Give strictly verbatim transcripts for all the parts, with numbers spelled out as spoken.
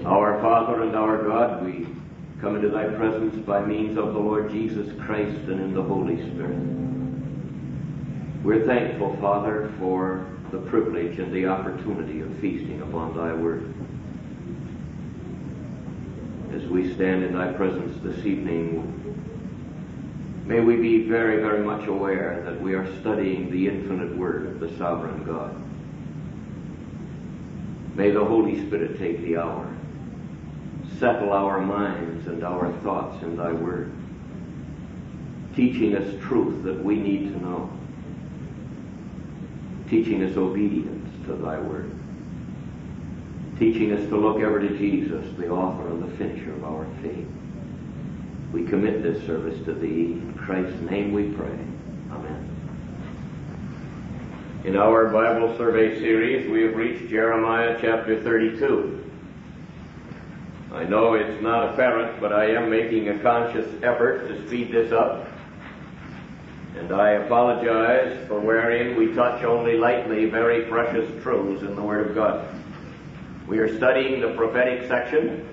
Our Father and our God, we come into thy presence by means of the Lord Jesus Christ and in the Holy Spirit. We're thankful, Father, for the privilege and the opportunity of feasting upon thy word. As we stand in thy presence this evening, may we be very, very much aware that we are studying the infinite word of the sovereign God. May the Holy Spirit take the hour, settle our minds and our thoughts in thy word, teaching us truth that we need to know, teaching us obedience to thy word, teaching us to look ever to Jesus, the author and the finisher of our faith. We commit this service to thee. In Christ's name we pray. Amen. In our Bible survey series, we have reached Jeremiah chapter thirty-two. I know it's not apparent, but I am making a conscious effort to speed this up. And I apologize for wherein we touch only lightly very precious truths in the Word of God. We are studying the prophetic section.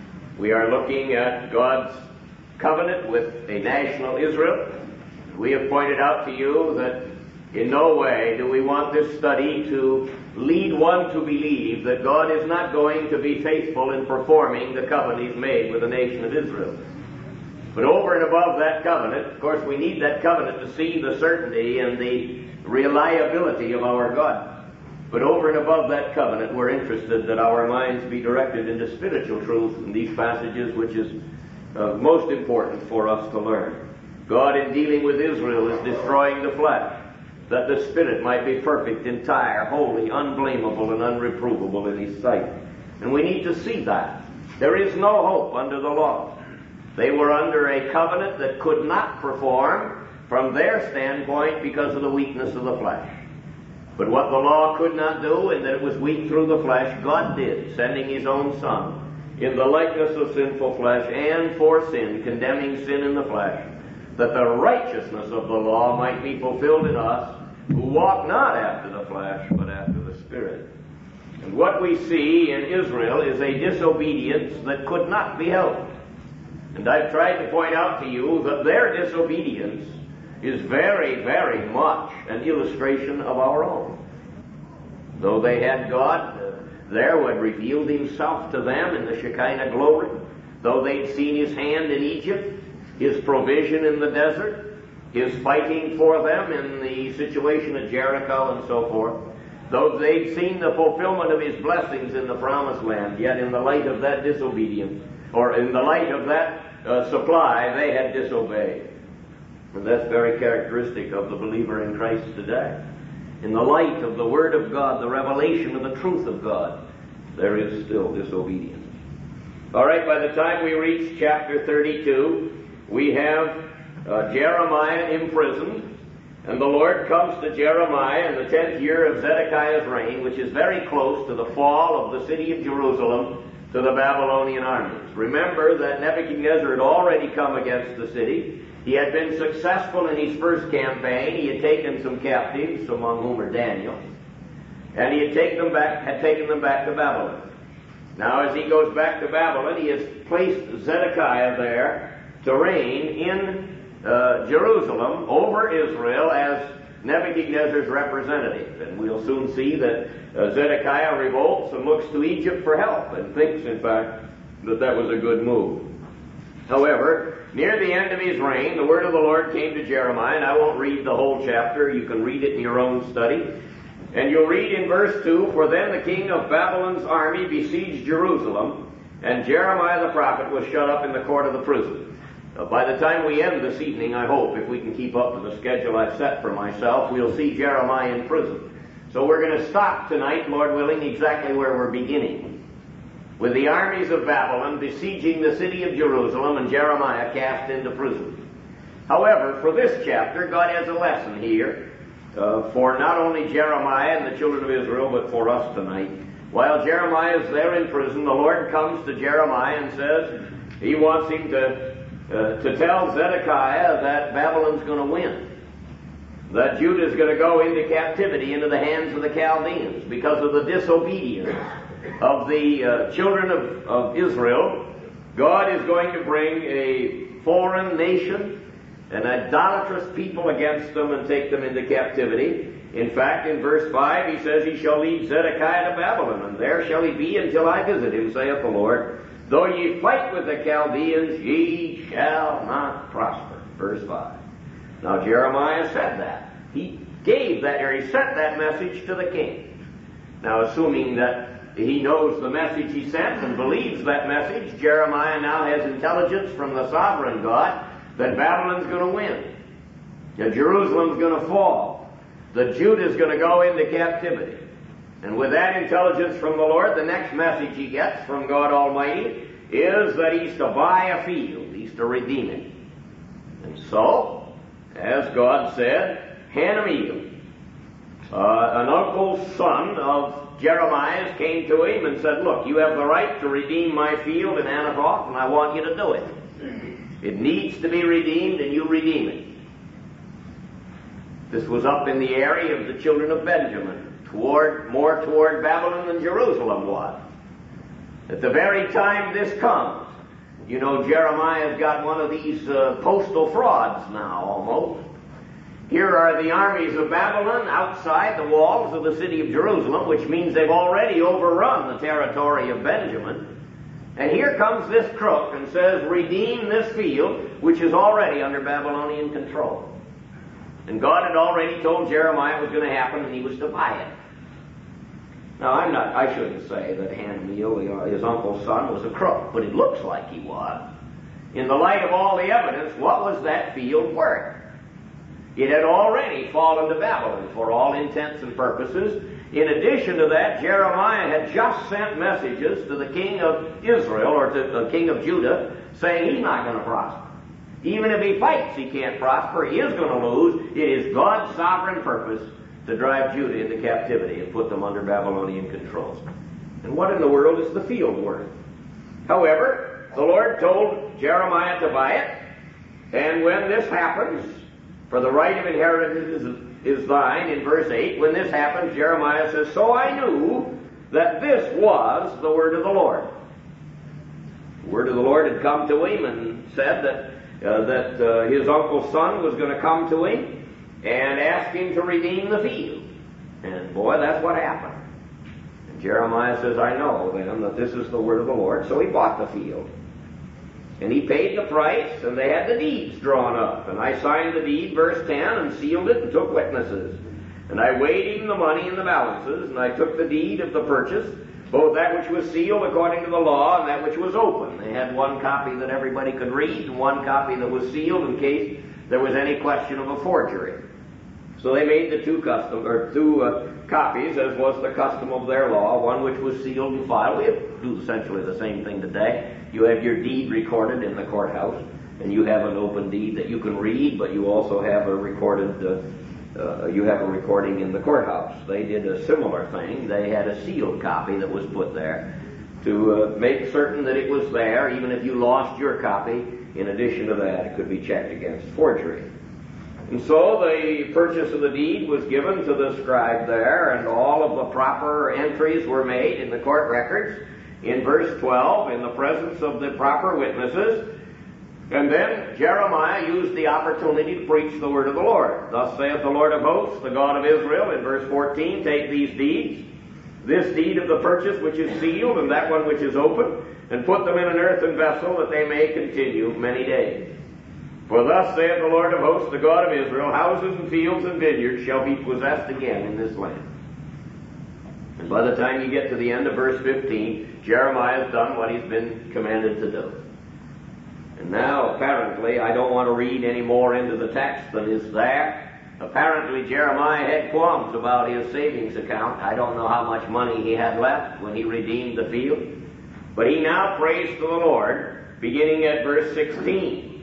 We are looking at God's covenant with a national Israel. We have pointed out to you that in no way do we want this study to lead one to believe that God is not going to be faithful in performing the covenant He's made with the nation of Israel. But over and above that covenant, of course, we need that covenant to see the certainty and the reliability of our God. But over and above that covenant, we're interested that our minds be directed into spiritual truth in these passages, which is uh, most important for us to learn. God, in dealing with Israel, is destroying the flesh, that the Spirit might be perfect, entire, holy, unblameable, and unreprovable in His sight. And we need to see that. There is no hope under the law. They were under a covenant that could not perform from their standpoint because of the weakness of the flesh. But what the law could not do, and that it was weak through the flesh, God did, sending His own Son in the likeness of sinful flesh and for sin, condemning sin in the flesh, that the righteousness of the law might be fulfilled in us, who walk not after the flesh, but after the Spirit. And what we see in Israel is a disobedience that could not be helped. And I've tried to point out to you that their disobedience is very, very much an illustration of our own. Though they had God uh, there who had revealed Himself to them in the Shekinah glory, though they'd seen His hand in Egypt, His provision in the desert, His fighting for them in the situation at Jericho and so forth, though they'd seen the fulfillment of His blessings in the promised land, yet in the light of that disobedience, or in the light of that uh, supply, they had disobeyed. And that's very characteristic of the believer in Christ today. In the light of the Word of God, the revelation of the truth of God, there is still disobedience. All right, by the time we reach chapter thirty-two, we have Uh, Jeremiah imprisoned, and the Lord comes to Jeremiah in the tenth year of Zedekiah's reign, which is very close to the fall of the city of Jerusalem to the Babylonian armies. Remember that Nebuchadnezzar had already come against the city. He had been successful in his first campaign. He had taken some captives, among whom are Daniel, and he had taken them back, had taken them back to Babylon. Now, as he goes back to Babylon, he has placed Zedekiah there to reign in Uh, Jerusalem over Israel as Nebuchadnezzar's representative. And we'll soon see that uh, Zedekiah revolts and looks to Egypt for help and thinks, in fact, that that was a good move. However, near the end of his reign, the word of the Lord came to Jeremiah, and I won't read the whole chapter. You can read it in your own study. And you'll read in verse two, "For then the king of Babylon's army besieged Jerusalem, and Jeremiah the prophet was shut up in the court of the prison." Uh, by the time we end this evening, I hope, if we can keep up with the schedule I've set for myself, we'll see Jeremiah in prison. So we're going to stop tonight, Lord willing, exactly where we're beginning, with the armies of Babylon besieging the city of Jerusalem and Jeremiah cast into prison. However, for this chapter, God has a lesson here uh, for not only Jeremiah and the children of Israel, but for us tonight. While Jeremiah is there in prison, the Lord comes to Jeremiah and says He wants him to Uh, to tell Zedekiah that Babylon's going to win, that Judah is going to go into captivity, into the hands of the Chaldeans, because of the disobedience of the uh, children of, of Israel, God is going to bring a foreign nation, an idolatrous people against them, and take them into captivity. In fact, in verse five, he says, He shall lead Zedekiah to Babylon, and there shall he be until I visit him, saith the Lord. Though ye fight with the Chaldeans, ye shall not prosper. Verse five. Now Jeremiah said that. He gave that, or he sent that message to the king. Now, assuming that he knows the message he sent and believes that message, Jeremiah now has intelligence from the sovereign God that Babylon's going to win. That Jerusalem's going to fall. That Judah's going to go into captivity. And with that intelligence from the Lord, the next message he gets from God Almighty is that he's to buy a field. He's to redeem it. And so, as God said, Hanamiel, uh, an uncle's son of Jeremiah's, came to him and said, look, you have the right to redeem my field in Anathoth, and I want you to do it. It needs to be redeemed, and you redeem it. This was up in the area of the children of Benjamin, toward more toward Babylon than Jerusalem was. At the very time this comes, you know, Jeremiah's got one of these uh, postal frauds now, almost. Here are the armies of Babylon outside the walls of the city of Jerusalem, which means they've already overrun the territory of Benjamin. And here comes this crook and says, redeem this field, which is already under Babylonian control. And God had already told Jeremiah it was going to happen, and he was to buy it. Now, I'm not, I shouldn't say that Hanamiel, his uncle's son, was a crook, but it looks like he was. In the light of all the evidence, what was that field worth? It had already fallen to Babylon for all intents and purposes. In addition to that, Jeremiah had just sent messages to the king of Israel, or to the king of Judah, saying he's not going to prosper. Even if he fights, he can't prosper. He is going to lose. It is God's sovereign purpose to drive Judah into captivity and put them under Babylonian control. And what in the world is the field worth? However, the Lord told Jeremiah to buy it, and when this happens, for the right of inheritance is, is thine, in verse eight, when this happens, Jeremiah says, so I knew that this was the word of the Lord. The word of the Lord had come to him and said that Uh, that uh, his uncle's son was going to come to him and ask him to redeem the field. And boy, that's what happened. And Jeremiah says, I know then that this is the word of the Lord. So he bought the field. And he paid the price, and they had the deeds drawn up. And I signed the deed, verse ten, and sealed it and took witnesses. And I weighed even the money in the balances, and I took the deed of the purchase, both that which was sealed according to the law and that which was open. They had one copy that everybody could read and one copy that was sealed in case there was any question of a forgery. So they made the two custom or two uh, copies, as was the custom of their law, one which was sealed and filed. We do essentially the same thing today. You have your deed recorded in the courthouse, and you have an open deed that you can read, but you also have a recorded uh, Uh, you have a recording in the courthouse. They did a similar thing. They had a sealed copy that was put there to uh, make certain that it was there. Even if you lost your copy, in addition to that, it could be checked against forgery. And so the purchase of the deed was given to the scribe there, and all of the proper entries were made in the court records in verse twelve, in the presence of the proper witnesses. And then Jeremiah used the opportunity to preach the word of the Lord. Thus saith the Lord of hosts, the God of Israel, in verse fourteen, take these deeds, this deed of the purchase which is sealed, and that one which is open, and put them in an earthen vessel, that they may continue many days. For thus saith the Lord of hosts, the God of Israel, houses and fields and vineyards shall be possessed again in this land. And by the time you get to the end of verse fifteen, Jeremiah has done what he's been commanded to do. And now, apparently, I don't want to read any more into the text than is there. Apparently, Jeremiah had qualms about his savings account. I don't know how much money he had left when he redeemed the field. But he now prays to the Lord, beginning at verse sixteen.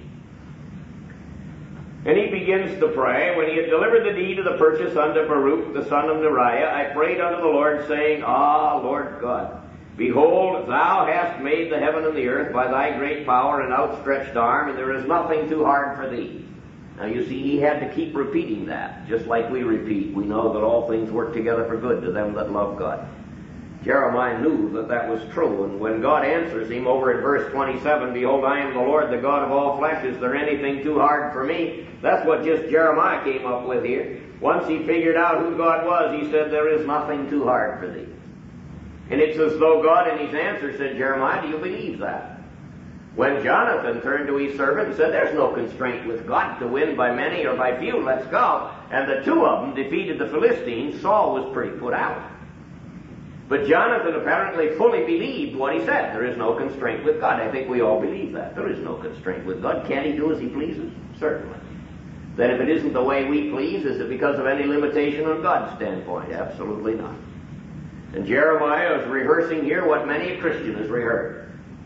And he begins to pray, when he had delivered the deed of the purchase unto Baruch, the son of Neriah, I prayed unto the Lord, saying, Ah, Lord God, behold, thou hast made the heaven and the earth by thy great power and outstretched arm, and there is nothing too hard for thee. Now you see, he had to keep repeating that, just like we repeat. We know that all things work together for good to them that love God. Jeremiah knew that that was true, and when God answers him over in verse twenty-seven, behold, I am the Lord, the God of all flesh, is there anything too hard for me? That's what just Jeremiah came up with here. Once he figured out who God was, he said, there is nothing too hard for thee. And it's as though God in his answer said, Jeremiah, do you believe that? When Jonathan turned to his servant and said, there's no constraint with God to win by many or by few, let's go. And the two of them defeated the Philistines, Saul was pretty put out. But Jonathan apparently fully believed what he said. There is no constraint with God. I think we all believe that. There is no constraint with God. Can't he do as he pleases? Certainly. Then if it isn't the way we please, is it because of any limitation on God's standpoint? Absolutely not. And Jeremiah is rehearsing here what many a Christian has rehearsed.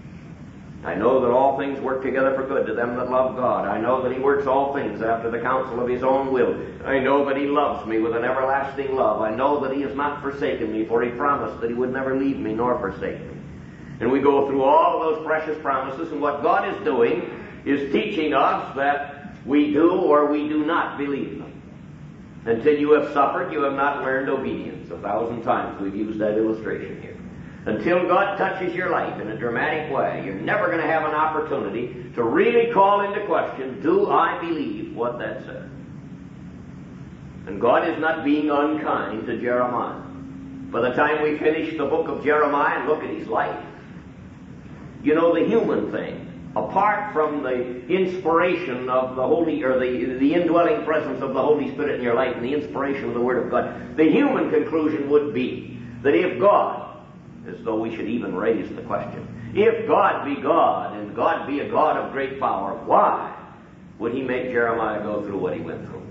I know that all things work together for good to them that love God. I know that he works all things after the counsel of his own will. I know that he loves me with an everlasting love. I know that he has not forsaken me, for he promised that he would never leave me nor forsake me. And we go through all of those precious promises, and what God is doing is teaching us that we do or we do not believe them. Until you have suffered, you have not learned obedience. A thousand times we've used that illustration here. Until God touches your life in a dramatic way, you're never going to have an opportunity to really call into question, do I believe what that says? And God is not being unkind to Jeremiah. By the time we finish the book of Jeremiah and look at his life, you know, the human thing, apart from the inspiration of the Holy, or the, the indwelling presence of the Holy Spirit in your life and the inspiration of the Word of God, the human conclusion would be that if God, as though we should even raise the question, if God be God, and God be a God of great power, why would he make Jeremiah go through what he went through?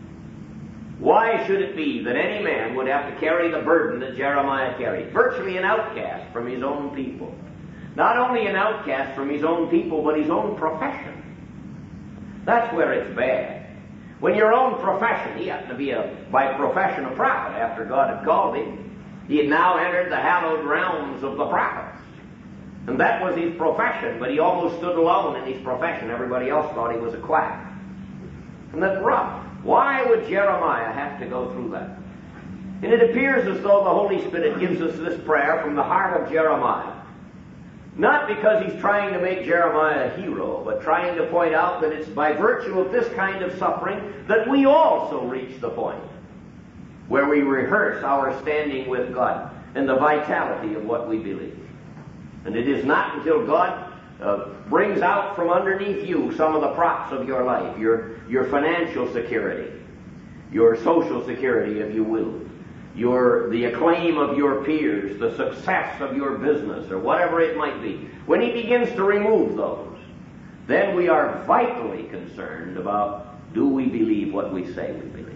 Why should it be that any man would have to carry the burden that Jeremiah carried? Virtually an outcast from his own people. Not only an outcast from his own people, but his own profession. That's where it's bad. When your own profession, he happened to be a, by profession, a prophet after God had called him. He had now entered the hallowed realms of the prophets. And that was his profession, but he almost stood alone in his profession. Everybody else thought he was a quack. And that's rough. Why would Jeremiah have to go through that? And it appears as though the Holy Spirit gives us this prayer from the heart of Jeremiah. Not because he's trying to make Jeremiah a hero, but trying to point out that it's by virtue of this kind of suffering that we also reach the point where we rehearse our standing with God and the vitality of what we believe. And it is not until God uh, brings out from underneath you some of the props of your life, your, your financial security, your social security, if you will, your, the acclaim of your peers, the success of your business, or whatever it might be. When he begins to remove those, then we are vitally concerned about, do we believe what we say we believe?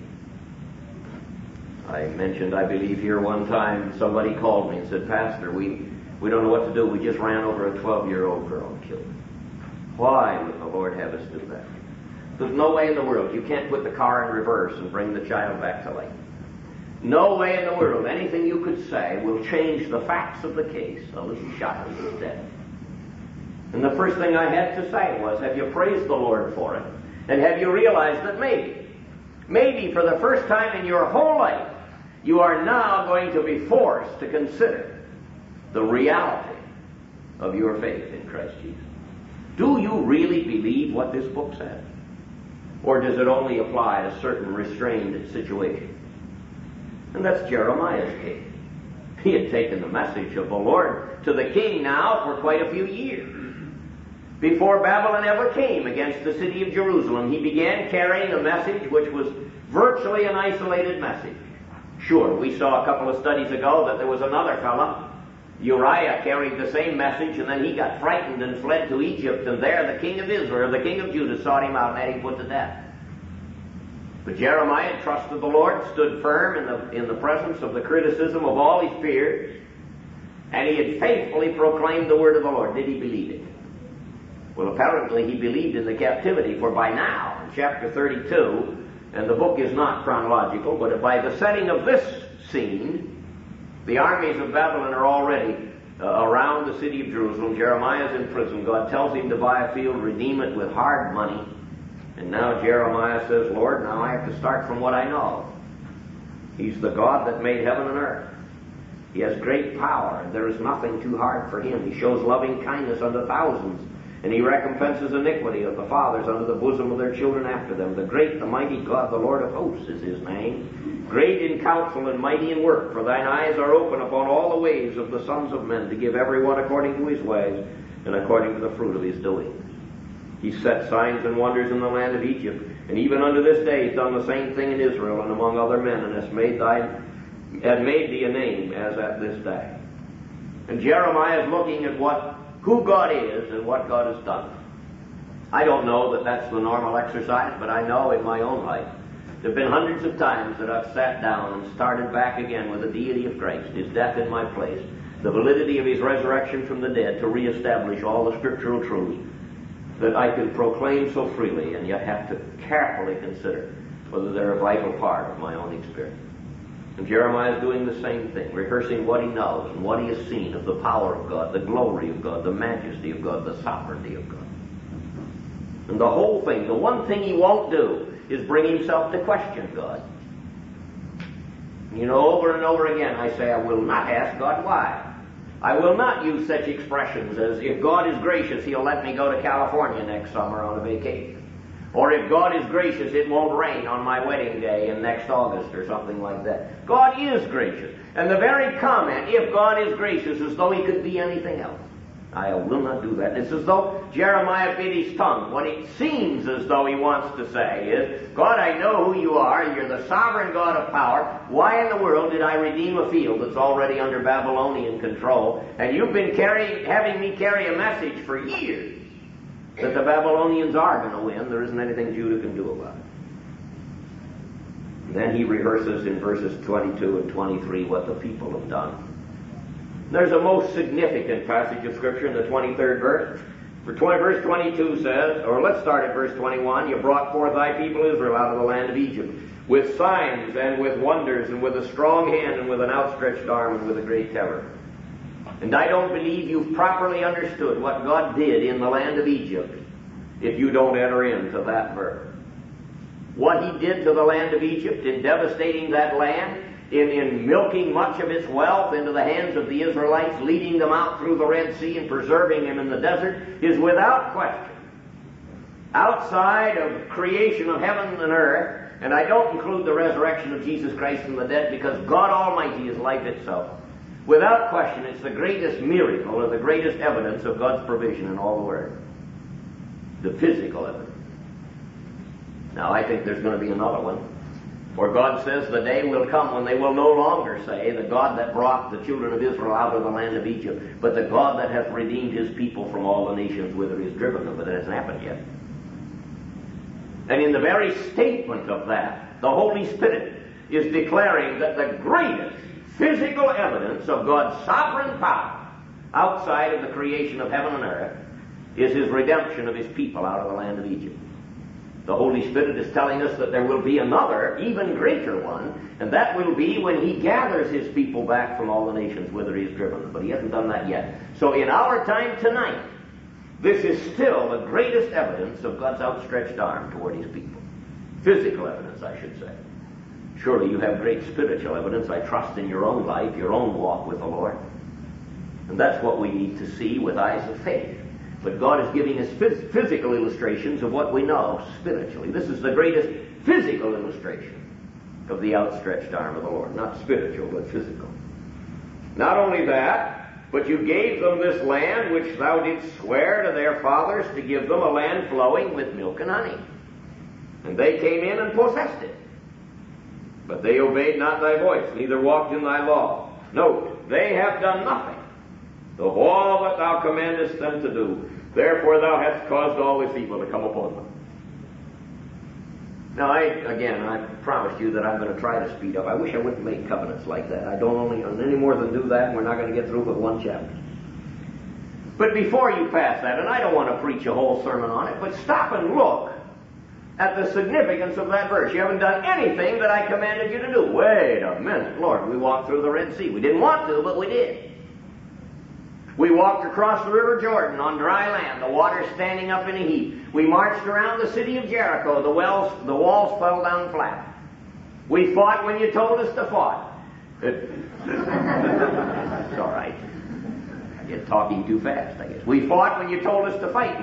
I mentioned, I believe, here one time, somebody called me and said, Pastor, we, we don't know what to do. We just ran over a twelve-year-old girl and killed her. Why would the Lord have us do that? There's no way in the world. You can't put the car in reverse and bring the child back to life. No way in the world anything you could say will change the facts of the case. A little child is dead. And the first thing I had to say was, have you praised the Lord for it? And have you realized that maybe, maybe for the first time in your whole life, you are now going to be forced to consider the reality of your faith in Christ Jesus. Do you really believe what this book says? Or does it only apply to certain restrained situations? And that's Jeremiah's case. He had taken the message of the Lord to the king now for quite a few years. Before Babylon ever came against the city of Jerusalem, he began carrying a message which was virtually an isolated message. Sure, we saw a couple of studies ago that there was another fellow, Uriah, carried the same message, and then he got frightened and fled to Egypt, and there the king of Israel, the king of Judah, sought him out and had him put to death. But Jeremiah trusted the Lord, stood firm in the, in the presence of the criticism of all his peers, and he had faithfully proclaimed the word of the Lord. Did he believe it? Well, apparently he believed in the captivity, for by now, in chapter thirty-two, and the book is not chronological, but by the setting of this scene, the armies of Babylon are already uh, around the city of Jerusalem. Jeremiah is in prison. God tells him to buy a field, redeem it with hard money. And now Jeremiah says, Lord, now I have to start from what I know. He's the God that made heaven and earth. He has great power, and there is nothing too hard for him. He shows loving kindness unto thousands, and he recompenses iniquity of the fathers unto the bosom of their children after them. The great, the mighty God, the Lord of hosts is his name. Great in counsel and mighty in work, for thine eyes are open upon all the ways of the sons of men, to give every one according to his ways, and according to the fruit of his doings. He set signs and wonders in the land of Egypt, and even unto this day he's done the same thing in Israel and among other men, and has made thy had made thee a name as at this day. And Jeremiah is looking at what who God is and what God has done. I don't know that that's the normal exercise, but I know in my own life there have been hundreds of times that I've sat down and started back again with the deity of Christ, his death in my place, the validity of his resurrection from the dead, to reestablish all the scriptural truths that I can proclaim so freely, and yet have to carefully consider whether they're a vital part of my own experience. And Jeremiah is doing the same thing, rehearsing what he knows and what he has seen of the power of God, the glory of God, the majesty of God, the sovereignty of God. And the whole thing, the one thing he won't do is bring himself to question God. You know, over and over again I say, I will not ask God why. I will not use such expressions as, if God is gracious, he'll let me go to California next summer on a vacation. Or if God is gracious, it won't rain on my wedding day in next August, or something like that. God is gracious. And the very comment, if God is gracious, is as though he could be anything else. I will not do that. It's as though Jeremiah bit his tongue. What it seems as though he wants to say is, God, I know who you are. You're the sovereign God of power. Why in the world did I redeem a field that's already under Babylonian control? And you've been carry, having me carry a message for years that the Babylonians are going to win. There isn't anything Judah can do about it. And then he rehearses in verses twenty-two and twenty-three what the people have done. There's a most significant passage of Scripture in the twenty-third verse. For twenty, verse twenty-two says, or let's start at verse twenty-one, you brought forth thy people Israel out of the land of Egypt, with signs and with wonders, and with a strong hand, and with an outstretched arm, and with a great terror. And I don't believe you've properly understood what God did in the land of Egypt if you don't enter into that verse. What he did to the land of Egypt in devastating that land, in, in milking much of its wealth into the hands of the Israelites, leading them out through the Red Sea and preserving them in the desert, is without question outside of creation of heaven and earth. And I don't include the resurrection of Jesus Christ from the dead, because God Almighty is life itself. Without question, it's the greatest miracle or the greatest evidence of God's provision in all the world. The physical evidence. Now, I think there's going to be another one, where God says the day will come when they will no longer say, the God that brought the children of Israel out of the land of Egypt, but the God that hath redeemed his people from all the nations whither he has driven them. But it hasn't happened yet. And in the very statement of that, the Holy Spirit is declaring that the greatest physical evidence of God's sovereign power outside of the creation of heaven and earth is his redemption of his people out of the land of Egypt. The Holy Spirit is telling us that there will be another, even greater one, and that will be when he gathers his people back from all the nations whither he has driven them. But he hasn't done that yet. So in our time tonight, this is still the greatest evidence of God's outstretched arm toward his people. Physical evidence, I should say. Surely you have great spiritual evidence, I trust, in your own life, your own walk with the Lord. And that's what we need to see with eyes of faith. But God is giving us phys- physical illustrations of what we know spiritually. This is the greatest physical illustration of the outstretched arm of the Lord. Not spiritual, but physical. Not only that, but you gave them this land which thou didst swear to their fathers to give them, a land flowing with milk and honey. And they came in and possessed it. But they obeyed not thy voice, neither walked in thy law. Note, they have done nothing of all that thou commandest them to do. Therefore thou hast caused all this evil to come upon them. Now, I, again, I promised you that I'm going to try to speed up. I wish I wouldn't make covenants like that. I don't only any more than do that, and we're not going to get through with one chapter. But before you pass that, and I don't want to preach a whole sermon on it, but stop and look at the significance of that verse. You haven't done anything that I commanded you to do. Wait a minute, Lord, we walked through the Red Sea. We didn't want to, but we did. We walked across the River Jordan on dry land, the water standing up in a heap. We marched around the city of Jericho. The wells, the walls fell down flat. We fought when you told us to fight. It's all right. You're talking too fast, I guess. We fought when you told us to fight.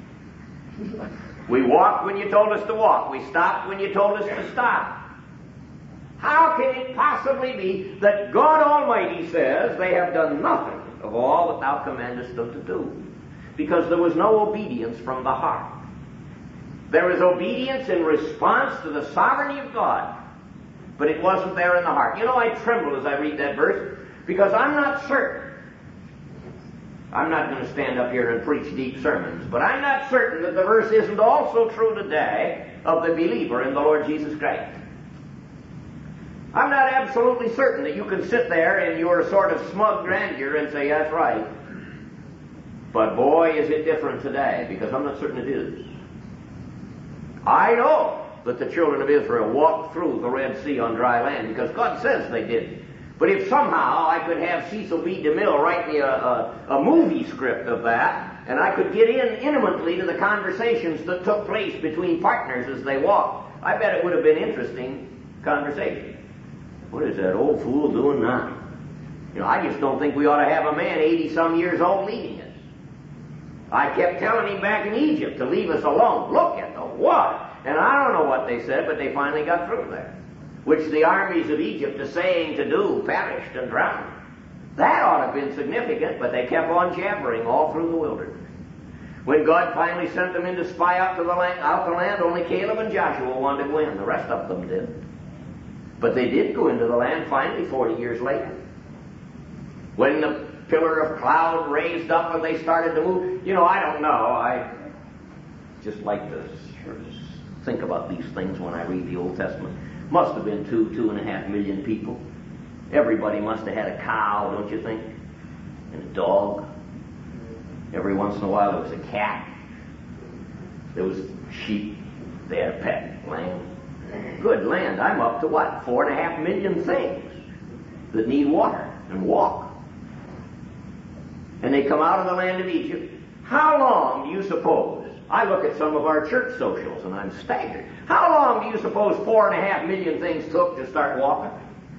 We walked when you told us to walk. We stopped when you told us to stop. How can it possibly be that God Almighty says they have done nothing of all that thou commandest them to do? Because there was no obedience from the heart. There was obedience in response to the sovereignty of God, but it wasn't there in the heart. You know, I tremble as I read that verse, because I'm not certain. I'm not going to stand up here and preach deep sermons, but I'm not certain that the verse isn't also true today of the believer in the Lord Jesus Christ. I'm not absolutely certain that you can sit there in your sort of smug grandeur and say, that's right. But boy, is it different today, because I'm not certain it is. I know that the children of Israel walked through the Red Sea on dry land, because God says they did. But if somehow I could have Cecil B. DeMille write me a, a, a movie script of that, and I could get in intimately to the conversations that took place between partners as they walked, I bet it would have been interesting conversation. What is that old fool doing now? You know, I just don't think we ought to have a man eighty-some years old leading us. I kept telling him back in Egypt to leave us alone. Look at the water. And I don't know what they said, but they finally got through there. Which the armies of Egypt, essaying to do, perished and drowned. That ought to have been significant, but they kept on jabbering all through the wilderness. When God finally sent them in to spy out, to the land, out the land, only Caleb and Joshua wanted to go in. The rest of them did. But they did go into the land finally forty years later. When the pillar of cloud raised up and they started to move, you know, I don't know. I just like to think about these things when I read the Old Testament. Must have been two, two and a half million people. Everybody must have had a cow, don't you think? And a dog. Every once in a while there was a cat. There was sheep. They had a pet lamb. Good land. I'm up to what? Four and a half million things that need water and walk. And they come out of the land of Egypt. How long do you suppose? I look at some of our church socials and I'm staggered. How long do you suppose four and a half million things took to start walking?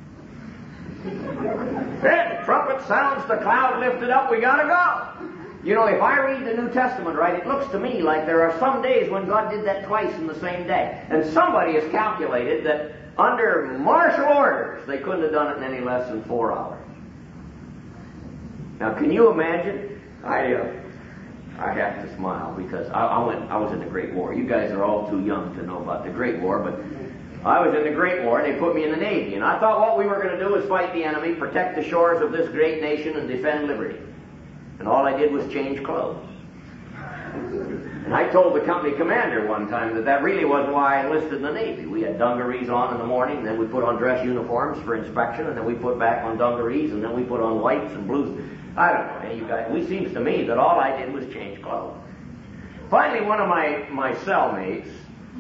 Then the trumpet sounds, the cloud lifted up, we gotta go. You know, if I read the New Testament right, it looks to me like there are some days when God did that twice in the same day. And somebody has calculated that under martial orders, they couldn't have done it in any less than four hours. Now, can you imagine? I uh, I have to smile because I, I went. I was in the Great War. You guys are all too young to know about the Great War, but I was in the Great War, and they put me in the Navy. And I thought what we were going to do was fight the enemy, protect the shores of this great nation, and defend liberty. And all I did was change clothes. And I told the company commander one time that that really wasn't why I enlisted in the Navy. We had dungarees on in the morning, then we put on dress uniforms for inspection, and then we put back on dungarees, and then we put on whites and blues. I don't know. You guys, it seems to me that all I did was change clothes. Finally, one of my, my cellmates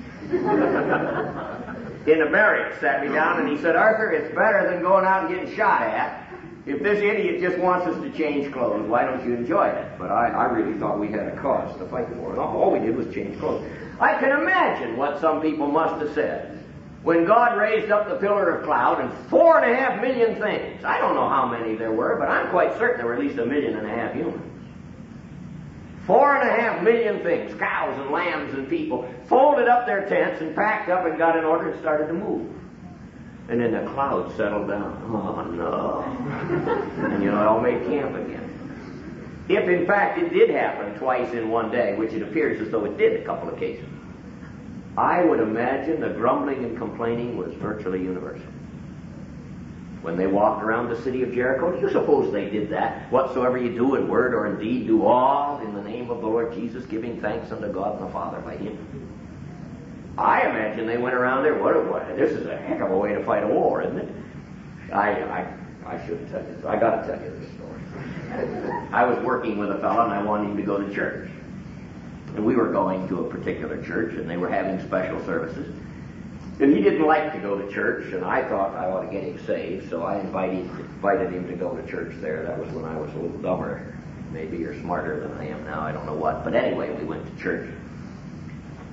in the barracks sat me down and he said, Arthur, it's better than going out and getting shot at. If this idiot just wants us to change clothes, why don't you enjoy it? But I, I really thought we had a cause to fight for. And all we did was change clothes. I can imagine what some people must have said when God raised up the pillar of cloud and four and a half million things. I don't know how many there were, but I'm quite certain there were at least a million and a half humans. Four and a half million things, cows and lambs and people, folded up their tents and packed up and got in order and started to move. And then the cloud settled down. Oh, no. And, you know, it all made camp again. If, in fact, it did happen twice in one day, which it appears as though it did a couple of cases, I would imagine the grumbling and complaining was virtually universal. When they walked around the city of Jericho, do you suppose they did that? Whatsoever you do in word or in deed, do all in the name of the Lord Jesus, giving thanks unto God and the Father by Him. I imagine they went around there. What? What? This is a heck of a way to fight a war, isn't it? I I I should tell you. I got to tell you this story. I was working with a fellow, and I wanted him to go to church. And we were going to a particular church, and they were having special services. And he didn't like to go to church, and I thought I ought to get him saved, so I invited, invited him to go to church there. That was when I was a little dumber, maybe, or smarter than I am now. I don't know what. But anyway, we went to church.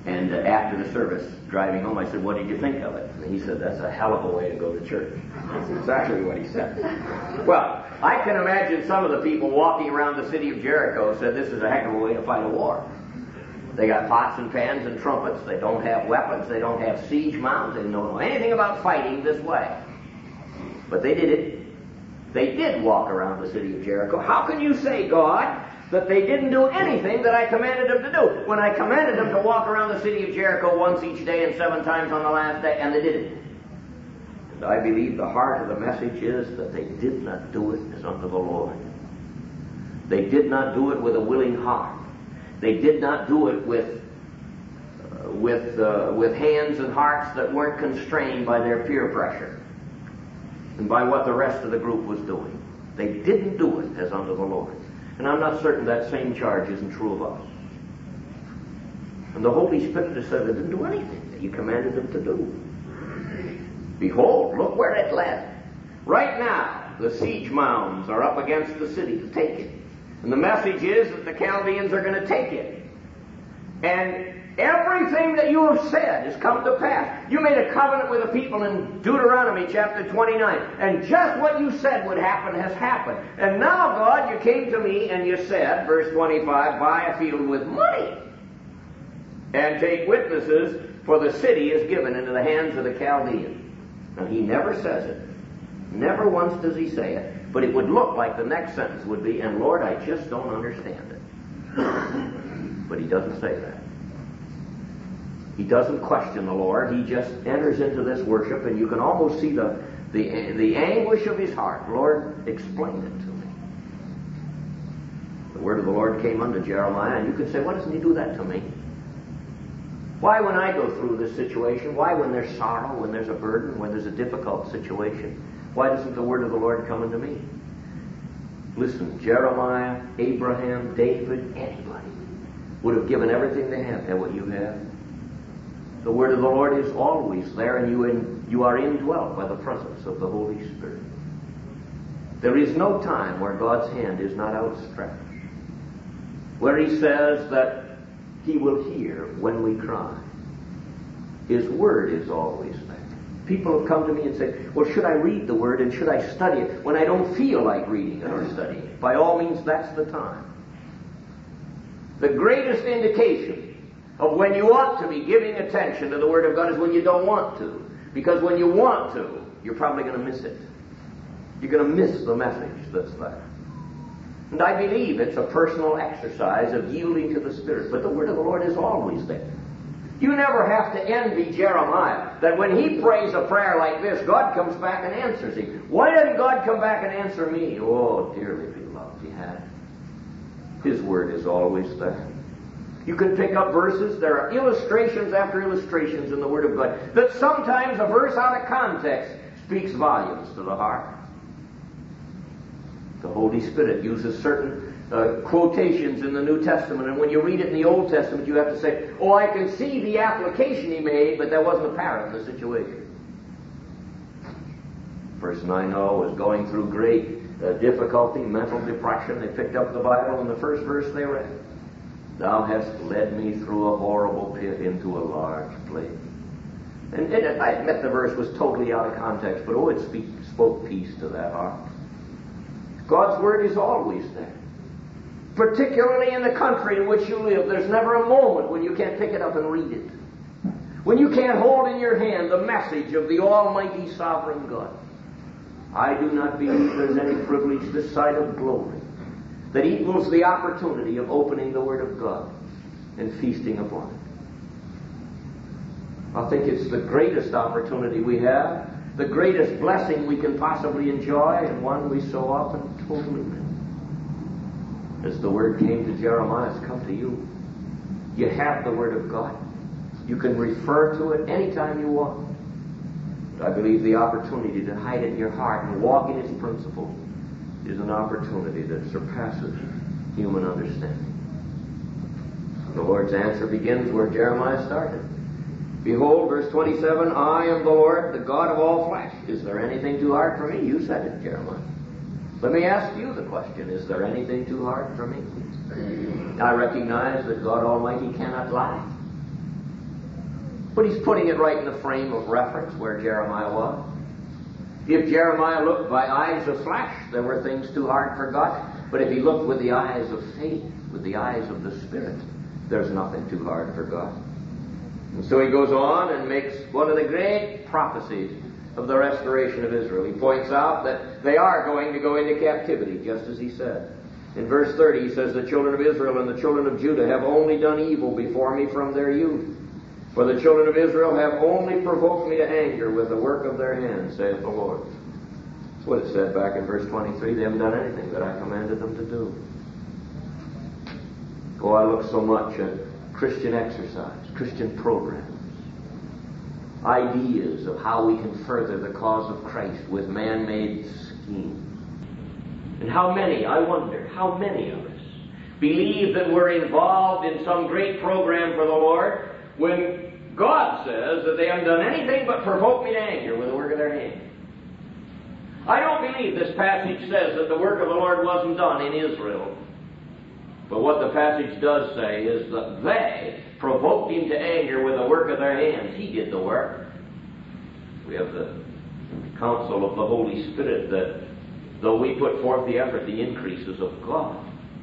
And uh, after the service, driving home, I said, what did you think of it? And he said, that's a hell of a way to go to church. That's exactly what he said. Well, I can imagine some of the people walking around the city of Jericho said this is a heck of a way to fight a war. They got pots and pans and trumpets. They don't have weapons. They don't have siege mounds. They don't know anything about fighting this way. But they did it. They did walk around the city of Jericho. How can you say, God, that they didn't do anything that I commanded them to do, when I commanded them to walk around the city of Jericho once each day and seven times on the last day, and they did it? And I believe the heart of the message is that they did not do it as unto the Lord. They did not do it with a willing heart. They did not do it with uh, with uh, with hands and hearts that weren't constrained by their peer pressure and by what the rest of the group was doing. They didn't do it as unto the Lord. And I'm not certain that same charge isn't true of us. And the Holy Spirit has said they didn't do anything that you commanded them to do. Behold, look where it led. Right now, the siege mounds are up against the city to take it. And the message is that the Chaldeans are going to take it. And everything that you have said has come to pass. You made a covenant with the people in Deuteronomy chapter twenty-nine. And just what you said would happen has happened. And now, God, you came to me and you said, verse twenty-five, buy a field with money and take witnesses, for the city is given into the hands of the Chaldeans. Now, he never says it. Never once does he say it. But it would look like the next sentence would be, and Lord, I just don't understand it. But he doesn't say that. He doesn't question the Lord. He just enters into this worship, and you can almost see the, the, the anguish of his heart. Lord, explain it to me. The word of the Lord came unto Jeremiah, and you could say, why doesn't he do that to me? Why when I go through this situation? Why when there's sorrow, when there's a burden, when there's a difficult situation? Why doesn't the word of the Lord come unto me? Listen, Jeremiah, Abraham, David, anybody would have given everything they have to have what you have. The word of the Lord is always there, and you, in, you are indwelt by the presence of the Holy Spirit. There is no time where God's hand is not outstretched, where he says that he will hear when we cry. His word is always there. People have come to me and said, well, should I read the word and should I study it when I don't feel like reading it or studying it? By all means, that's the time. The greatest indication of when you ought to be giving attention to the Word of God is when you don't want to. Because when you want to, you're probably going to miss it. You're going to miss the message that's there. And I believe it's a personal exercise of yielding to the Spirit. But the Word of the Lord is always there. You never have to envy Jeremiah, that when he prays a prayer like this, God comes back and answers him. Why doesn't God come back and answer me? Oh, dearly beloved, he had. His Word is always there. You can pick up verses. There are illustrations after illustrations in the Word of God, that sometimes a verse out of context speaks volumes to the heart. The Holy Spirit uses certain uh, quotations in the New Testament, and when you read it in the Old Testament, you have to say, oh, I can see the application he made, but that wasn't apparent in the situation. Person I know was going through great uh, difficulty, mental depression. They picked up the Bible, and the first verse they read, thou hast led me through a horrible pit into a large place. And it, I admit the verse was totally out of context, but oh, it speak, spoke peace to that heart. God's Word is always there. Particularly in the country in which you live, there's never a moment when you can't pick it up and read it. When you can't hold in your hand the message of the Almighty Sovereign God. I do not believe there's any privilege this side of glory that equals the opportunity of opening the Word of God and feasting upon it. I think it's the greatest opportunity we have, the greatest blessing we can possibly enjoy, and one we so often totally miss. As the Word came to Jeremiah, it's come to you. You have the Word of God. You can refer to it anytime you want. But I believe the opportunity to hide it in your heart and walk in its principles is an opportunity that surpasses human understanding. The Lord's answer begins where Jeremiah started. Behold, verse twenty-seven, I am the Lord, the God of all flesh. Is there anything too hard for me? You said it, Jeremiah. Let me ask you the question, is there anything too hard for me? I recognize that God Almighty cannot lie. But he's putting it right in the frame of reference where Jeremiah was. If Jeremiah looked by eyes of flesh, there were things too hard for God. But if he looked with the eyes of faith, with the eyes of the Spirit, there's nothing too hard for God. And so he goes on and makes one of the great prophecies of the restoration of Israel. He points out that they are going to go into captivity, just as he said. In verse thirty, he says, "The children of Israel and the children of Judah have only done evil before me from their youth. For the children of Israel have only provoked me to anger with the work of their hands, saith the Lord." That's what it said back in verse twenty-three. They haven't done anything that I commanded them to do. Oh, I look so much at Christian exercise, Christian programs, ideas of how we can further the cause of Christ with man-made schemes. And how many, I wonder, how many of us believe that we're involved in some great program for the Lord when God says that they haven't done anything but provoke me to anger with the work of their hands? I don't believe this passage says that the work of the Lord wasn't done in Israel. But what the passage does say is that they provoked him to anger with the work of their hands. He did the work. We have the counsel of the Holy Spirit that though we put forth the effort, the increase is of God.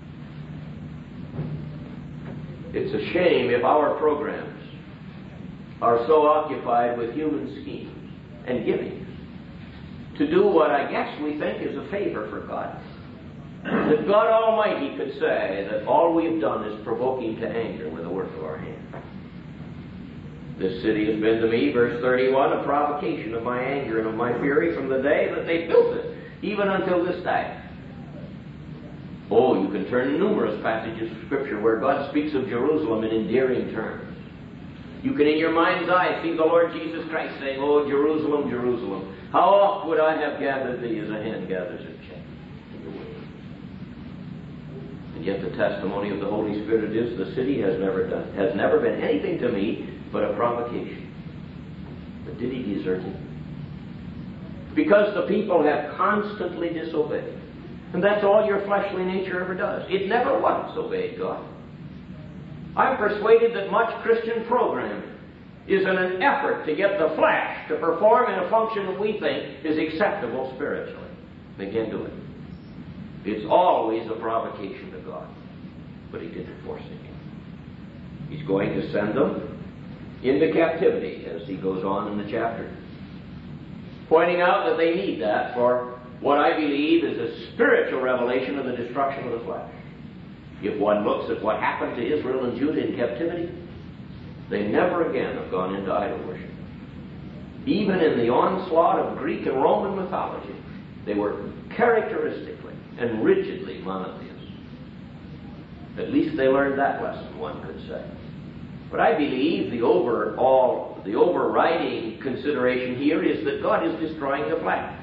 It's a shame if our programs are so occupied with human schemes and givings to do what I guess we think is a favor for God, that God Almighty could say that all we've done is provoke him to anger with the work of our hands. This city has been to me, verse thirty-one, a provocation of my anger and of my fury from the day that they built it, even until this day. Oh, you can turn to numerous passages of Scripture where God speaks of Jerusalem in endearing terms. You can in your mind's eye see the Lord Jesus Christ saying, "Oh, Jerusalem, Jerusalem, how oft would I have gathered thee as a hen gathers her chick in the wings." And yet the testimony of the Holy Spirit is the city has never done, has never been anything to me but a provocation. But did he desert it? Because the people have constantly disobeyed. And that's all your fleshly nature ever does. It never once obeyed God. I'm persuaded that much Christian programming is in an effort to get the flesh to perform in a function that we think is acceptable spiritually. They can't do it. It's always a provocation to God. But he didn't force it. He's going to send them into captivity as he goes on in the chapter, pointing out that they need that for what I believe is a spiritual revelation of the destruction of the flesh. If one looks at what happened to Israel and Judah in captivity, they never again have gone into idol worship. Even in the onslaught of Greek and Roman mythology, they were characteristically and rigidly monotheists. At least they learned that lesson, one could say. But I believe the overall, the overriding consideration here is that God is destroying the flesh.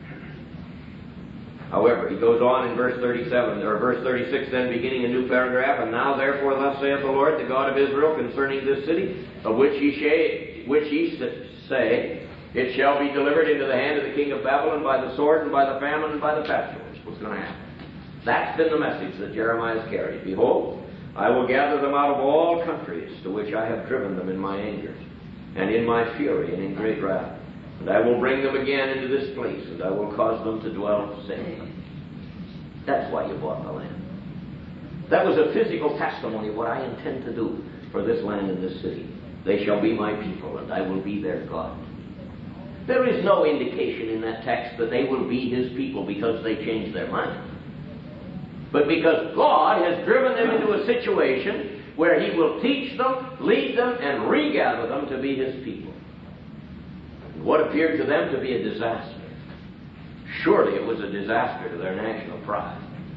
However, he goes on in verse thirty-seven, or verse thirty-six, then beginning a new paragraph, "And now therefore thus saith the Lord, the God of Israel, concerning this city, of which ye, sh- which ye say, it shall be delivered into the hand of the king of Babylon by the sword and by the famine and by the pestilence." What's going to happen? That's been the message that Jeremiah has carried. "Behold, I will gather them out of all countries to which I have driven them in my anger, and in my fury, and in great wrath. And I will bring them again into this place, and I will cause them to dwell safely." That's why you bought the land. That was a physical testimony of what I intend to do for this land and this city. "They shall be my people, and I will be their God." There is no indication in that text that they will be his people because they changed their mind, but because God has driven them into a situation where he will teach them, lead them, and regather them to be his people. And what appeared to them to be a disaster, surely it was a disaster to their national pride,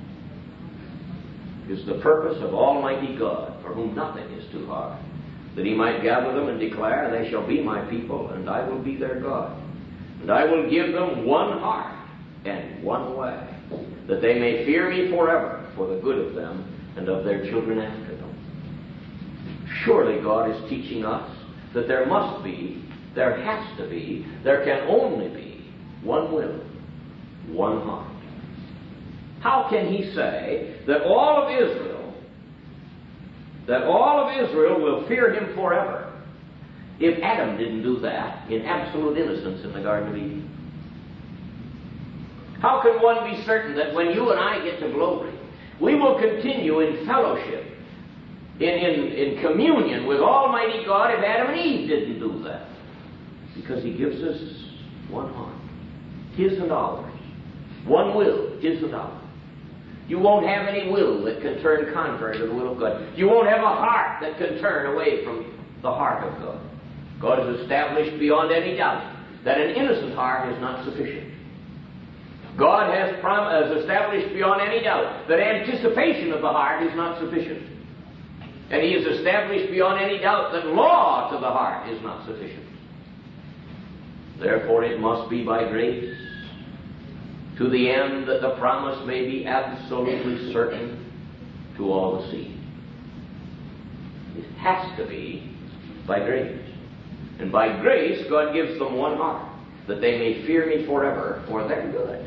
is the purpose of Almighty God, for whom nothing is too hard, that he might gather them and declare, "They shall be my people, and I will be their God. And I will give them one heart and one way, that they may fear me forever for the good of them and of their children after them." Surely God is teaching us that there must be, there has to be, there can only be one will, one heart. How can he say that all of Israel, that all of Israel will fear him forever, if Adam didn't do that in absolute innocence in the Garden of Eden? How can one be certain that when you and I get to glory, we will continue in fellowship, in, in, in communion with Almighty God if Adam and Eve didn't do that? Because He gives us one heart, His and ours. One will, His and ours. You won't have any will that can turn contrary to the will of God. You won't have a heart that can turn away from the heart of God. God has established beyond any doubt that an innocent heart is not sufficient. God has, prom- has established beyond any doubt that anticipation of the heart is not sufficient. And He has established beyond any doubt that law to the heart is not sufficient. Therefore it must be by grace, to the end that the promise may be absolutely certain to all the seed. It has to be by grace. And by grace, God gives them one heart, that they may fear Me forever for their good.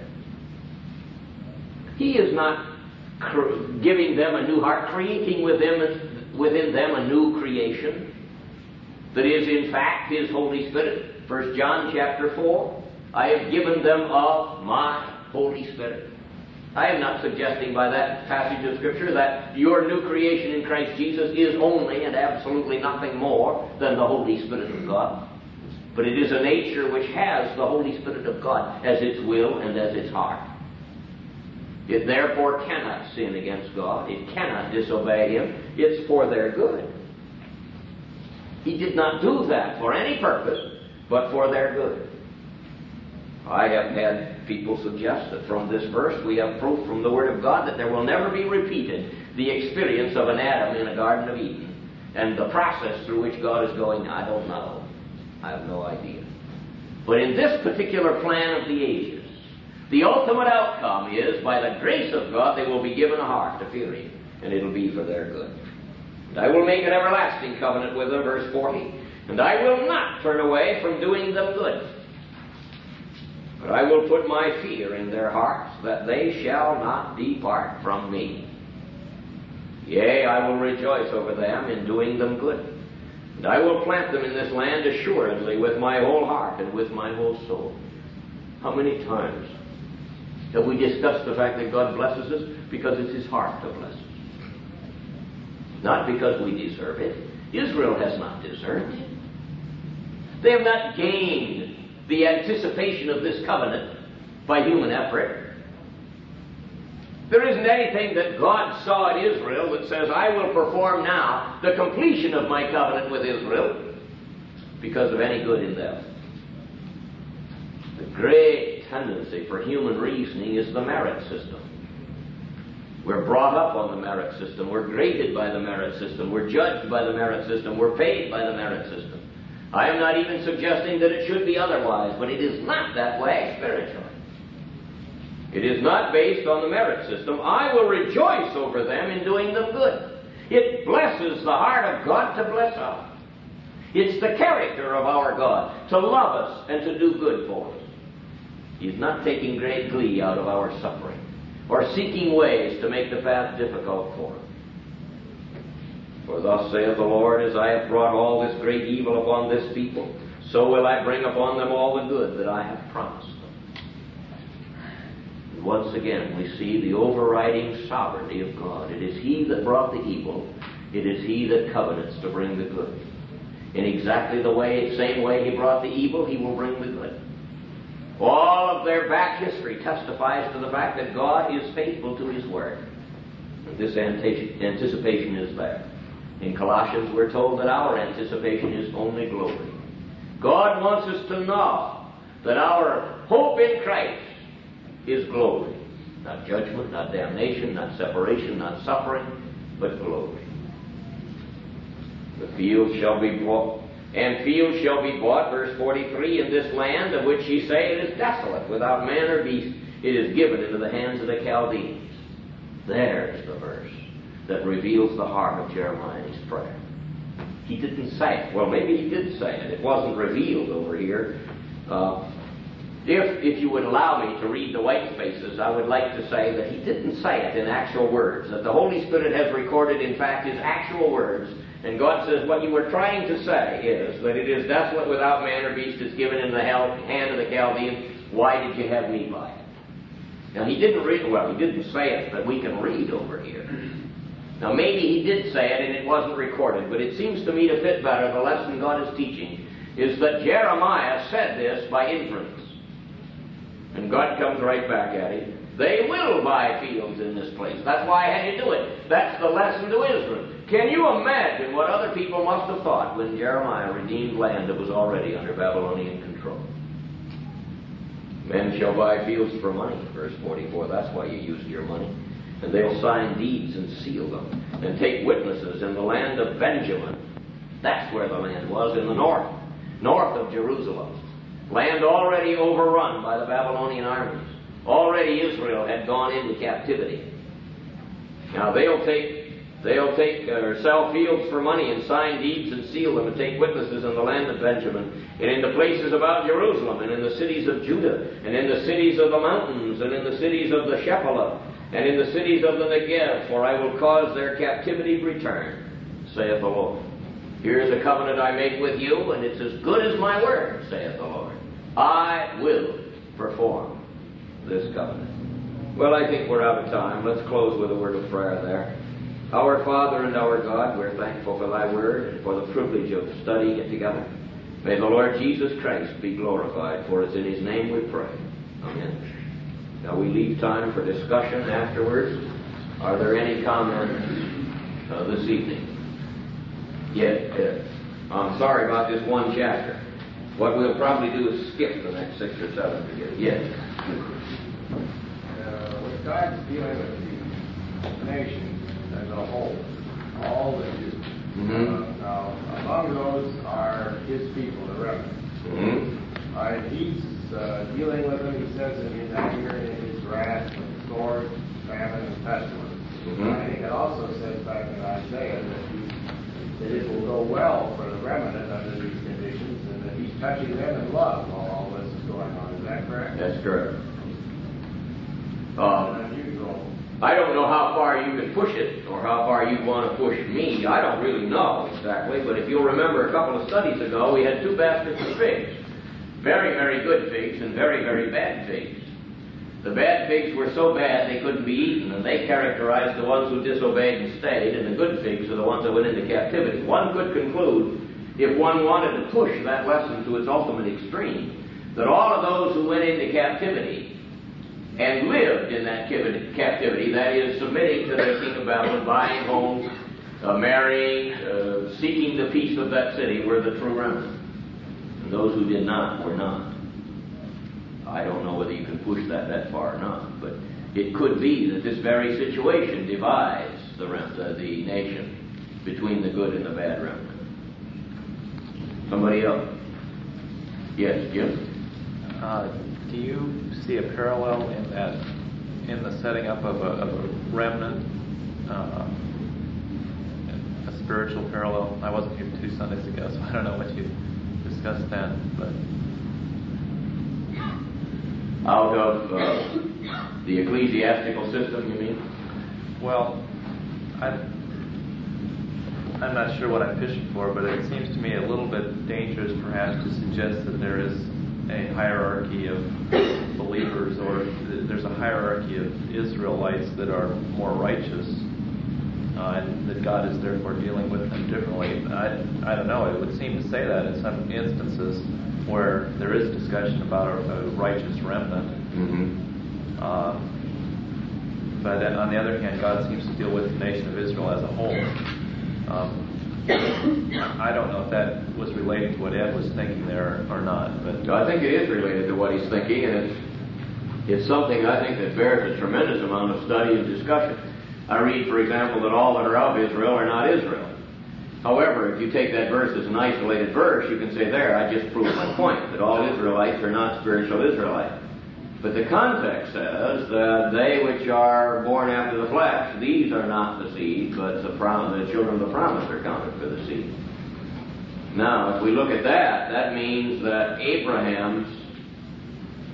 He is not cr- giving them a new heart, creating within, within them a new creation that is in fact His Holy Spirit. First John chapter four, I have given them of My Holy Spirit. I am not suggesting by that passage of Scripture that your new creation in Christ Jesus is only and absolutely nothing more than the Holy Spirit of God. But it is a nature which has the Holy Spirit of God as its will and as its heart. It therefore cannot sin against God. It cannot disobey Him. It's for their good. He did not do that for any purpose, but for their good. I have had people suggest that from this verse we have proof from the Word of God that there will never be repeated the experience of an Adam in a Garden of Eden and the process through which God is going. I don't know. I have no idea. But in this particular plan of the ages, the ultimate outcome is, by the grace of God, they will be given a heart to fear Him, and it'll be for their good. And I will make an everlasting covenant with them, verse forty, and I will not turn away from doing them good. But I will put My fear in their hearts, that they shall not depart from Me. Yea, I will rejoice over them in doing them good. And I will plant them in this land assuredly with My whole heart and with My whole soul. How many times have we discussed the fact that God blesses us? Because it's His heart to bless us. Not because we deserve it. Israel has not deserved it. They have not gained the anticipation of this covenant by human effort. There isn't anything that God saw in Israel that says, I will perform now the completion of My covenant with Israel because of any good in them. The great tendency for human reasoning is the merit system. We're brought up on the merit system. We're graded by the merit system. We're judged by the merit system. We're paid by the merit system. I am not even suggesting that it should be otherwise, but it is not that way spiritually. It is not based on the merit system. I will rejoice over them in doing them good. It blesses the heart of God to bless us. It's the character of our God to love us and to do good for us. He's not taking great glee out of our suffering or seeking ways to make the path difficult for us. For thus saith the Lord, as I have brought all this great evil upon this people, so will I bring upon them all the good that I have promised them. And once again, we see the overriding sovereignty of God. It is He that brought the evil. It is He that covenants to bring the good. In exactly the way, same way He brought the evil, He will bring the good. All of their back history testifies to the fact that God is faithful to His Word. And this anticipation is there. In Colossians, we're told that our anticipation is only glory. God wants us to know that our hope in Christ is glory. Not judgment, not damnation, not separation, not suffering, but glory. The field shall be bought, and fields shall be bought, verse forty-three, in this land of which ye say it is desolate, without man or beast, it is given into the hands of the Chaldeans. There's the verse that reveals the heart of Jeremiah in his prayer. He didn't say it. Well, maybe he did say it. It wasn't revealed over here. Uh, If, if you would allow me to read the white spaces, I would like to say that he didn't say it in actual words, that the Holy Spirit has recorded, in fact, his actual words. And God says, what you were trying to say is that it is desolate without man or beast, is given in the hand of the Chaldeans. Why did you have me by it? Now, he didn't read, well, he didn't say it, but we can read over here. Now, maybe he did say it and it wasn't recorded, but it seems to me to fit better. The lesson God is teaching is that Jeremiah said this by inference. And God comes right back at him. They will buy fields in this place. That's why I had you do it. That's the lesson to Israel. Can you imagine what other people must have thought when Jeremiah redeemed land that was already under Babylonian control? Men shall buy fields for money, verse forty-four. That's why you used your money. And they'll sign deeds and seal them, and take witnesses in the land of Benjamin. That's where the land was, in the north, north of Jerusalem. Land already overrun by the Babylonian armies. Already Israel had gone into captivity. Now they'll take, they'll take uh, or sell fields for money and sign deeds and seal them and take witnesses in the land of Benjamin and in the places about Jerusalem and in the cities of Judah and in the cities of the mountains and in the cities of the Shephelah and in the cities of the Negev, for I will cause their captivity to return, saith the Lord. Here is a covenant I make with you, and it's as good as my word, saith the Lord. I will perform this covenant. Well, I think we're out of time. Let's close with a word of prayer there. Our Father and our God, we're thankful for thy word and for the privilege of studying it together. May the Lord Jesus Christ be glorified, for it's in his name we pray. Amen. Now we leave time for discussion afterwards. Are there any comments uh, this evening? Yes, yes. I'm sorry about this one chapter. What we'll probably do is skip the next six or seven to get. Yes. Uh, with God's dealing with the nation as a whole, all the Jews. Mm-hmm. Uh, now, among those are his people, the remnant. Mm-hmm. Uh, he's uh, dealing with them, he says, in his anger and in his wrath, with sword, famine, and pestilence. Mm-hmm. I think it also says back in Isaiah that, he, that it will go well for the remnant under these conditions, and that he's touching them in love while all this is going on. Is that correct? That's correct. An Um, unusual. I don't know how far you can push it or how far you want to push me. I don't really know exactly, but if you'll remember a couple of studies ago, we had two baskets of figs. Very, very good figs and very, very bad figs. The bad figs were so bad they couldn't be eaten, and they characterized the ones who disobeyed and stayed, and the good figs are the ones that went into captivity. One could conclude, if one wanted to push that lesson to its ultimate extreme, that all of those who went into captivity and lived in that captivity, that is, submitting to the king of Babylon, buying homes, uh, marrying, uh, seeking the peace of that city, were the true remnant. And those who did not were not. I don't know whether you can push that that far or not, but it could be that this very situation divides the, rem- uh, the nation between the good and the bad remnant. Somebody else? Yes, Jim? Uh, do you see a parallel in that, in the setting up of a, of a remnant, uh, a spiritual parallel? I wasn't here two Sundays ago, so I don't know what you discussed then, but out of uh, the ecclesiastical system, you mean? well, I, I'm not sure what I'm fishing for, but it seems to me a little bit dangerous, perhaps, to suggest that there is a hierarchy of believers, or there's a hierarchy of Israelites that are more righteous, uh, and that God is therefore dealing with them differently. I, I don't know. It would seem to say that in some instances where there is discussion about a, a righteous remnant. Mm-hmm. Uh, but then on the other hand, God seems to deal with the nation of Israel as a whole. Um, I don't know if that was relating to what Ed was thinking there or not, but I think it is related to what he's thinking, and it's it's something I think that bears a tremendous amount of study and discussion. I read, for example, that all that are of Israel are not Israel. However, if you take that verse as an isolated verse, you can say, there, I just proved my point, that all Israelites are not spiritual Israelites. But the context says that they which are born after the flesh, these are not the seed, but the, prom- the children of the promise are counted for the seed. Now, if we look at that, that means that Abraham's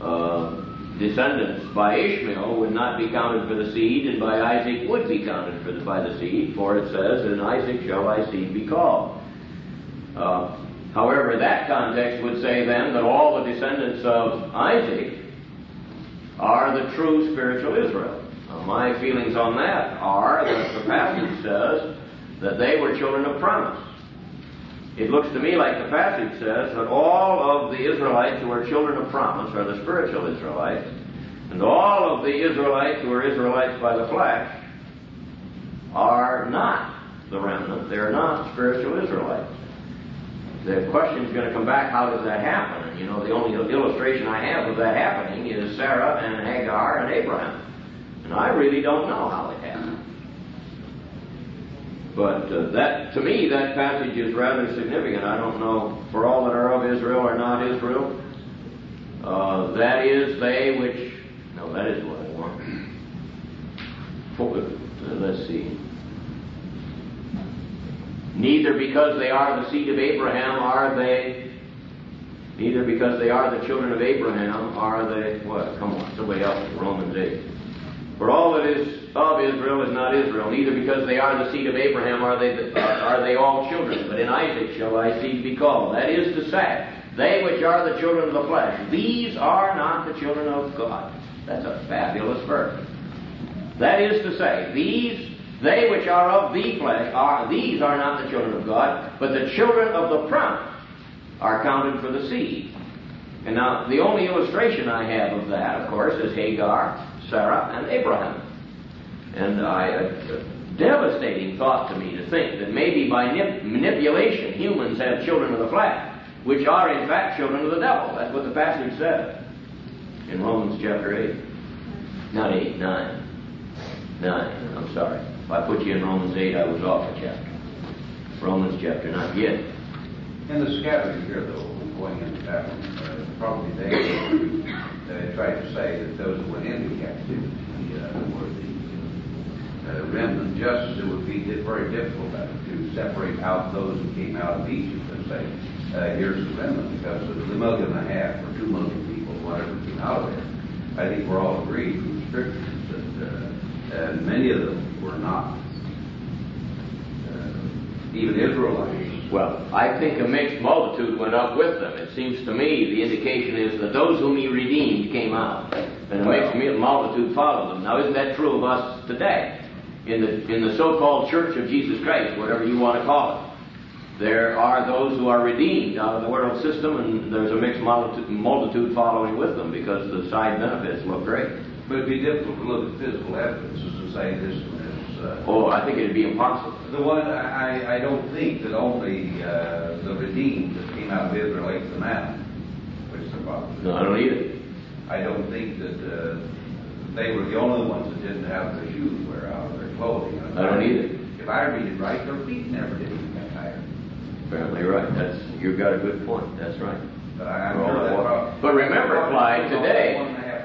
uh, descendants by Ishmael would not be counted for the seed, and by Isaac would be counted for the, by the seed, for it says, in Isaac shall thy seed be called. Uh, however, that context would say then that all the descendants of Isaac are the true spiritual Israel. Now, my feelings on that are that the passage says that they were children of promise. It looks to me like the passage says that all of the Israelites who are children of promise are the spiritual Israelites, and all of the Israelites who are Israelites by the flesh are not the remnant. They're not spiritual Israelites. The question's going to come back, how does that happen? And you know, the only illustration I have of that happening is Sarah and Hagar and Abraham. And I really don't know how it happened. But uh, that, to me, that passage is rather significant. I don't know, for all that are of Israel or not Israel, uh, that is they which, no, that is what I want. For, uh, let's see. Neither because they are the seed of Abraham are they, neither because they are the children of Abraham are they, what, come on, somebody else, Romans eight. For all that is of Israel is not Israel, neither because they are the seed of Abraham are they, the, are they all children, but in Isaac shall thy seed be called. That is to say, they which are the children of the flesh, these are not the children of God. That's a fabulous verse. That is to say, these They which are of the flesh, are these are not the children of God, but the children of the promise are counted for the seed. And now, the only illustration I have of that, of course, is Hagar, Sarah, and Abraham. And I, a devastating thought to me to think that maybe by nip, manipulation humans have children of the flesh, which are in fact children of the devil. That's what the passage says in Romans chapter eight. Not eight, nine. Nine, I'm sorry. If I put you in Romans eight, I was off a chapter. Romans chapter nine. Yes. In the scattering here, though, going into that one, uh, probably they uh, tried to say that those who went into captivity uh, were the uh, remnant. Just it would be very difficult uh, to separate out those who came out of Egypt and say, uh, here's the remnant, because of the million and a half or two million people, whatever came out of there. I think we're all agreed from the scriptures that uh, uh, many of them were not uh, even Israelites. Well, I think a mixed multitude went up with them. It seems to me the indication is that those whom he redeemed came out, and a mixed multitude followed them. Now, isn't that true of us today? In the in the so-called Church of Jesus Christ, whatever you want to call it, there are those who are redeemed out of the world system, and there's a mixed multitude, multitude following with them because the side benefits look great. But it'd be difficult to look at physical evidences and say this one is... Uh, oh, I think it'd be impossible. The one, I, I don't think that only uh, the redeemed that came out of Israel ate the manna, which the prophet. No, I don't either. I don't think that uh, they were the only ones that didn't have their shoes wear out, or their clothing. I don't either. If I read it right, their feet never did get tired. Apparently right. That's you've got a good point. That's right. But, I, I'm sure that probably, but remember, Clyde, today,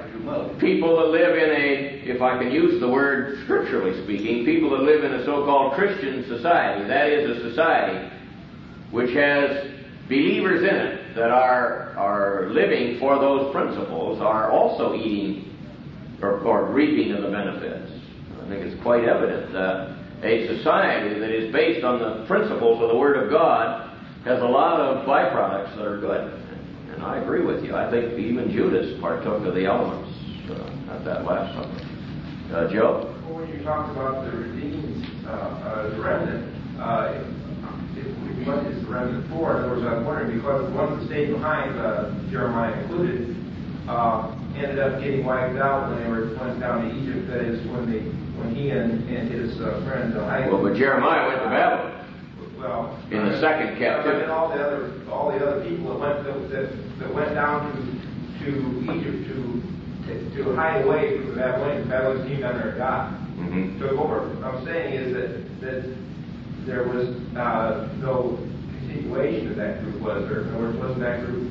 people that live in a, if I can use the word scripturally speaking, people that live in a so-called Christian society, that is a society which has believers in it that are are living for those principles, are also eating or, or reaping of the benefits. I think it's quite evident that a society that is based on the principles of the Word of God has a lot of byproducts that are good. And I agree with you. I think even Judas partook of the elements uh, at that last supper. Uh, Joe? Well, when you talk about the redeemed, uh, uh, the remnant, uh, if, what is the remnant for? In other words, I'm wondering, because the ones that stayed behind, uh, Jeremiah included, uh, ended up getting wiped out when they were went down to Egypt. That is, when they, when he and, and his uh, friend uh, Isaac. Well, but Jeremiah went to Babylon. Well, in the second captivity. And all the other, all the other people that went that, that, that went down to to Egypt to to, to hide away from the Babylonians. The Babylonians came down there and got mm-hmm. took over. What I'm saying is that that there was uh, no continuation of that group, was there? In other words, wasn't that group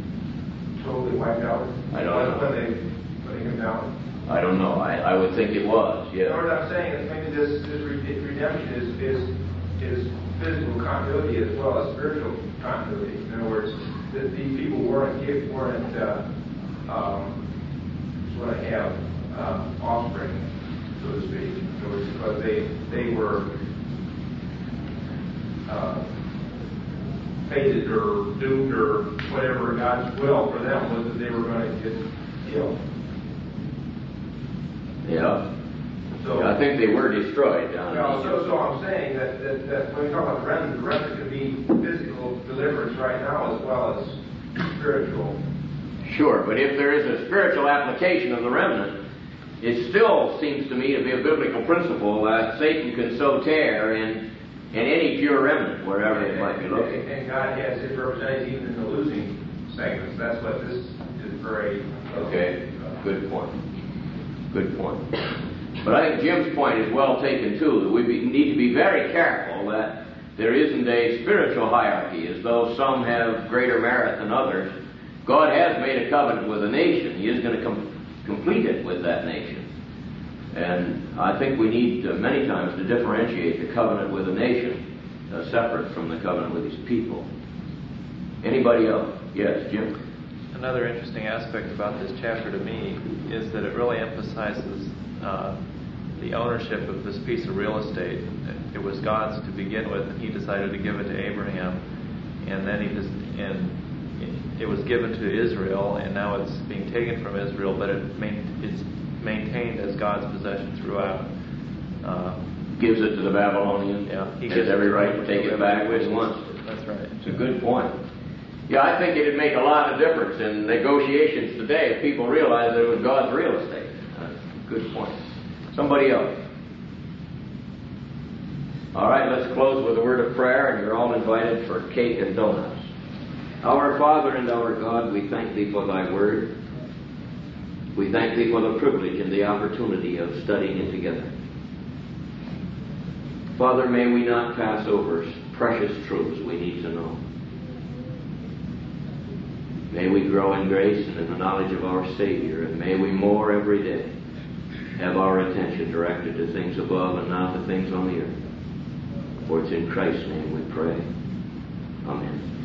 totally wiped out? I don't know. When they when they came down. I don't know. I, I would think it was. Yeah. So what I'm saying is maybe this this redemption is is is physical continuity as well as spiritual continuity. In other words, that these people weren't weren't uh, um, is going to have uh, offspring, so to speak. In other words, because they they were uh, fated or doomed or whatever God's will for them was that they were going to get killed. Yeah. So, I think they were destroyed down well, in so, Egypt. so I'm saying that, that, that when we talk about the remnant, the remnant could be physical deliverance right now as well as spiritual. Sure, but if there is a spiritual application of the remnant, it still seems to me to be a biblical principle that Satan can sow tear in, in any pure remnant, wherever it might be located. And God has his representatives even in the losing segments. That's what this is very... Okay, good point. Good point. But I think Jim's point is well taken too, that we be, need to be very careful that there isn't a spiritual hierarchy, as though some have greater merit than others. God has made a covenant with a nation. He is going to com- complete it with that nation. And I think we need uh, many times to differentiate the covenant with a nation uh, separate from the covenant with his people. Anybody else? Yes, Jim? Another interesting aspect about this chapter to me is that it really emphasizes uh, the ownership of this piece of real estate. It was God's to begin with, and he decided to give it to Abraham, and then he just, and it was given to Israel, and now it's being taken from Israel, but it main, it's maintained as God's possession throughout. Uh, Gives it to the Babylonians. Yeah, he has every right to take it back when he wants to. That's right. It's a good point. Yeah, I think it'd make a lot of difference in negotiations today if people realized that it was God's real estate. That's a good point. Somebody else? All right, let's close with a word of prayer, and you're all invited for cake and donuts. Our Father and our God, we thank Thee for Thy word. We thank Thee for the privilege and the opportunity of studying it together. Father, may we not pass over precious truths we need to know. May we grow in grace and in the knowledge of our Savior, and may we more every day have our attention directed to things above and not to things on the earth. For it's in Christ's name we pray. Amen.